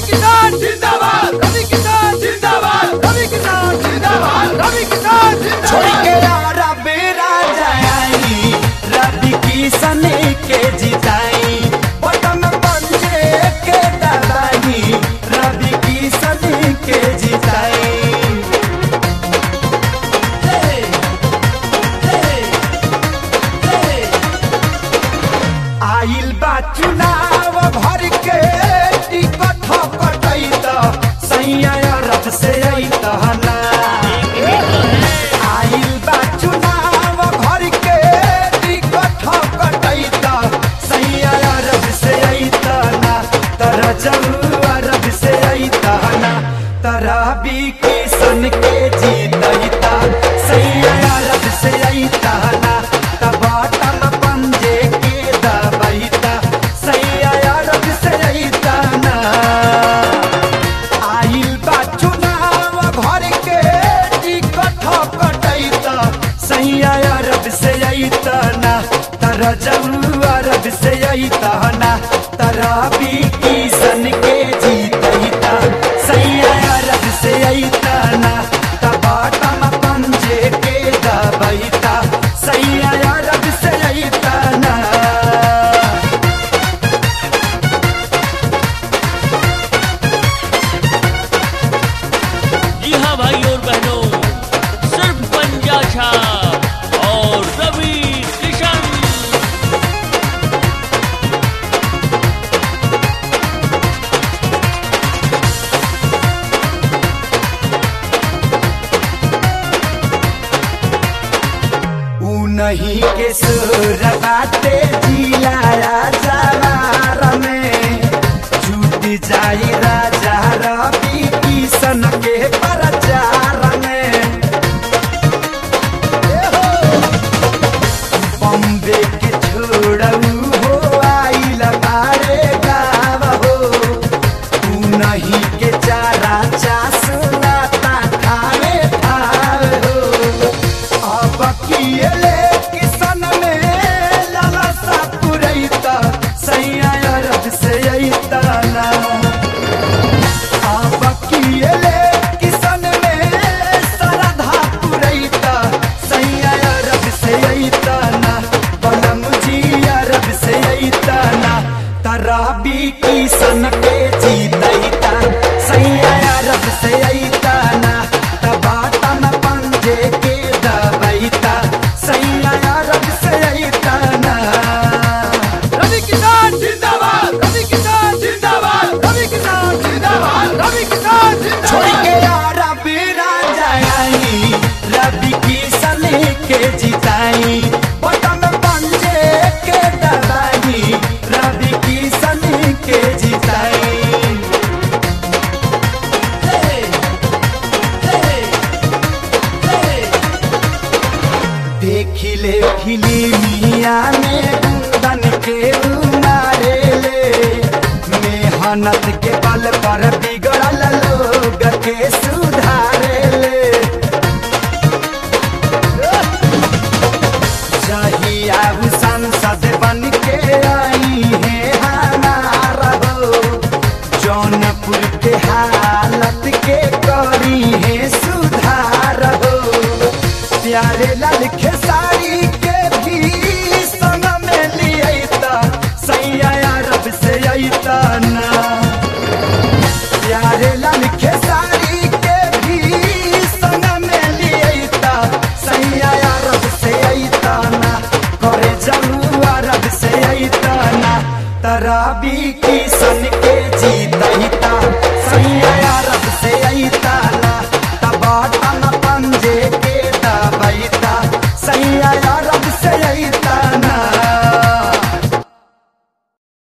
किसान जिंदाबाद, रवि किसान जिंदाबाद, रवि किसान जिंदाबाद, रवि किसान जिंदाबाद। छोड़ के रवि राजा आई, रवि किसान के जिताई, बटन पंजे के दबाई, रवि किसान के जिताई। आइल बा चुनाव भर के टिकट कटई त सैया रथ से अत ना। आइल बा चुनाव भर के टिकट कटई त सैया रथ से अत ना। तर जब रथ से अत ना रवि किसान के जीतता सैया रथ से अत ना। तब बटन पंजे के दबैता सैया रथ से अत ना। आइल बा चुनाव भर के टिकट कटैता सैया रथ से अत ना। तर जब रथ से अत ना रवि किसान के जीतता सैया रथ से अत ना। तब बटन पंजे के दबैता सैया रथ से अत ना। जी हाँ भाई और बहनों, सिर्फ पंजा छाप और रवि किसान। नहीं के सुर बाटे जिलाया जवार में छूट जाई राजा रवि किसान के प्रचार में। बम्बे के छोड़ू हो आइल बारे गाव हो, तू नहीं के चारा सुना ठावे ठाव हो। अब किए किसान में लालसा पुरैता सैया रथ से अत ना। अब किए किसान में श्रद्धा पुरैता सैया रथ से अत ना। बलम जी रथ से अत ना रवि किसान के जीतता सैया रथ से अत ना। तब बटन पंजे के दबैता सैया रथ से अत ना। रवि किसान जिंदाबाद, रवि किसान जिंदाबाद, रवि किसान जिंदाबाद, रवि किसान छोड़ जिंदाबाद। के रवि राजा आई, रवि किसान के जिताई, बटन पंजे के दबाई, रवि किसान के जिताई। देखिले फिल्मिया में गुंदन के मारे ले, मेहनत के बल पर बिगड़ल लोग के सुधारे ले। जहिया संसद बन के आई है हमारा हो, जौनपुर के हालत के करी है सुधार हो। प्यारे लाल खेसारी के भी संग में लियता सैया रथ से अत ना। प्यारे लाल खेसारी के भी संग में लियता सैया रथ से अत ना। करे जमुआ रथ से अत ना रवि किसान के जीतता सैया रथ से अत